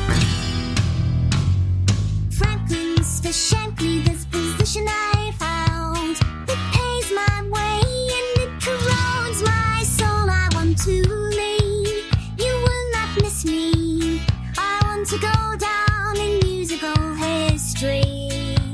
Frankly, Mr. Shankly, this position I found, it pays my way and it corrodes my soul. I want to leave, you will not miss me. I want to go down in musical history.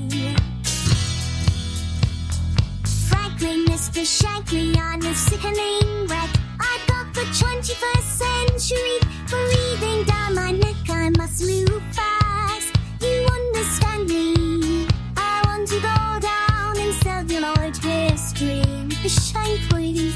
Frankly, Mr. Shankly, I'm a sickening wreck. I got the 21st century breathing down my neck. I must move fast, you understand me. I want to go down in celluloid history. Mr. Shankly.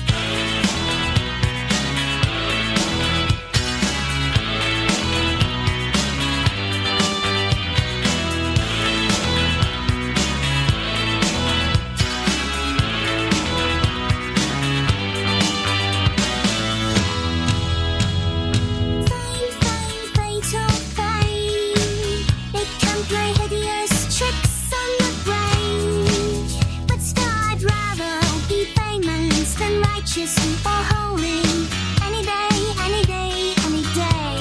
Or holy, any day, any day, any day.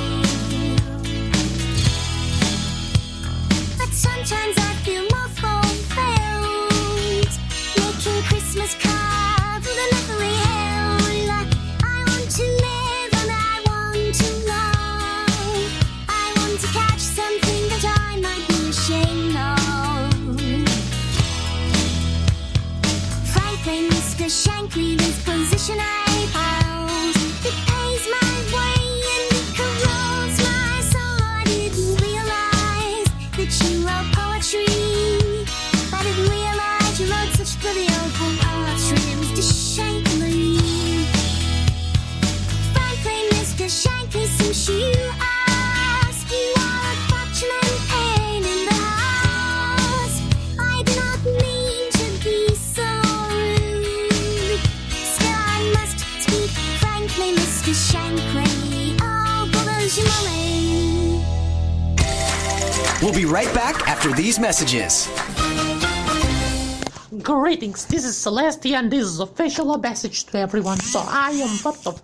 But sometimes I feel more fulfilled making Christmas cards with an earthly hill. I want to live and I want to love. I want to catch something that I might be ashamed of. Frankly, Mr. Shankly, this position I found, it pays my way and it corrodes my soul. I didn't realize that you wrote poetry. I didn't realize you wrote such beautiful poetry, Mr. Shankly. Frankly, Mr. Shankly, since you ask, you are a fortunate pain in the house. I do not mean to be so rude. Still, I must speak frankly, Mr. Shankly. Oh, bothers you, mommy. We'll be right back after these messages. Greetings, this is Celestia and this is official message to everyone. So I am part of